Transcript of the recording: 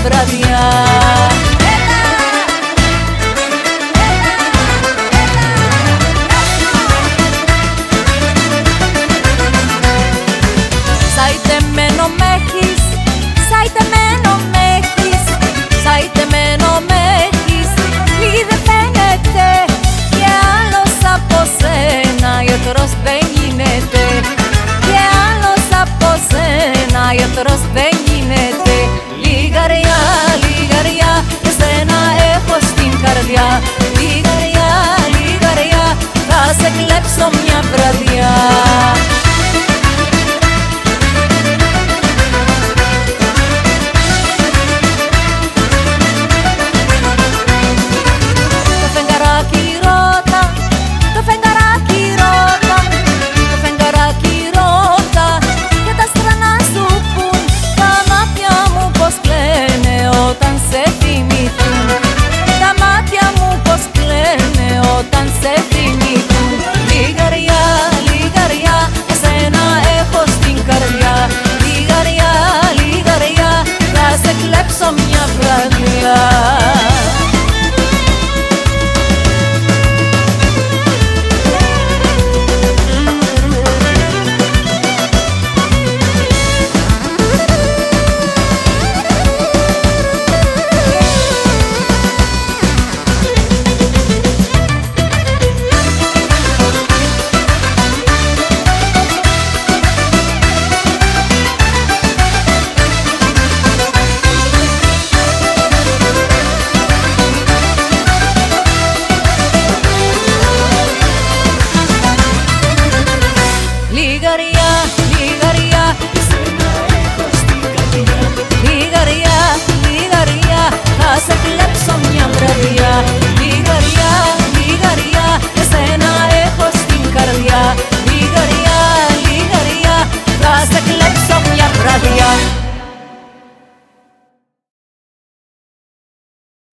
βραδιά. Σαϊτεμένο μ' έχεις, σαϊτεμένο μ' έχεις, σαϊτεμένο μ' έχεις, μη δεν φαίνεται και άλλος από σένα γιατρός δεν γίνεται, και άλλος από σένα γιατρός δεν γίνεται. Λιγαριά, λιγαριά, εσένα έχω στην καρδιά, λιγαριά, λιγαριά, θα σε κλέψω μια βραδιά.